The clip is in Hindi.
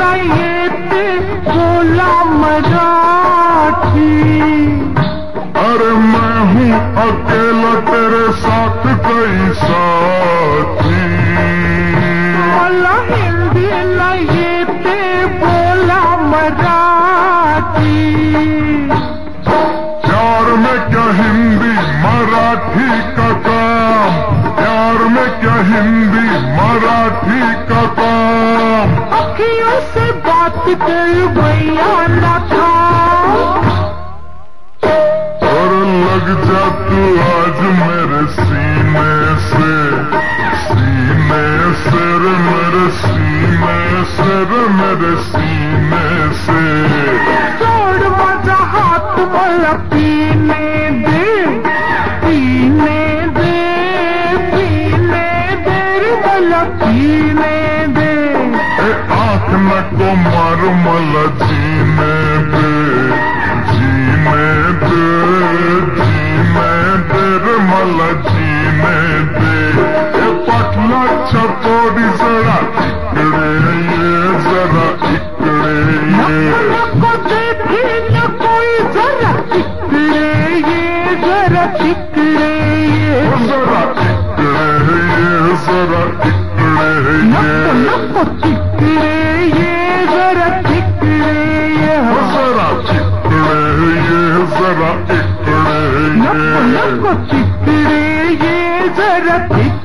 येते बोला मराठी। अरे मैं हूँ अकेला तेरे साथ कई साथी। मला हिंदी येते बोला मराठी। प्यार में क्या हिंदी मराठी का काम, प्यार में क्या हिंदी मराठी का काम। अखियों से बात कर भैया न था। और लग जा तू आज मेरे सीने से, सीने से रे मेरे सीने से रे मेरे सीने से। छोड़ मजा हाथ मला पीने दे, पीने दे, पीने दे रे मला पीने दे। आँख न को मार मला जीने दे, जीने दे, जीने दे रे मला जीने दे। पटला छतोड़ी जरा इकड़े ये, जरा इकड़े ये। नको देखे न कोई जरा इकड़े ये, जरा इकड़े ये। जरा इकड़े ये, जरा इकड़े ये। नको इकड़े ये, जरा इकड़े ये। जरा इकड़े ये, जरा इकड़े ये। नको इकड़े ये, जरा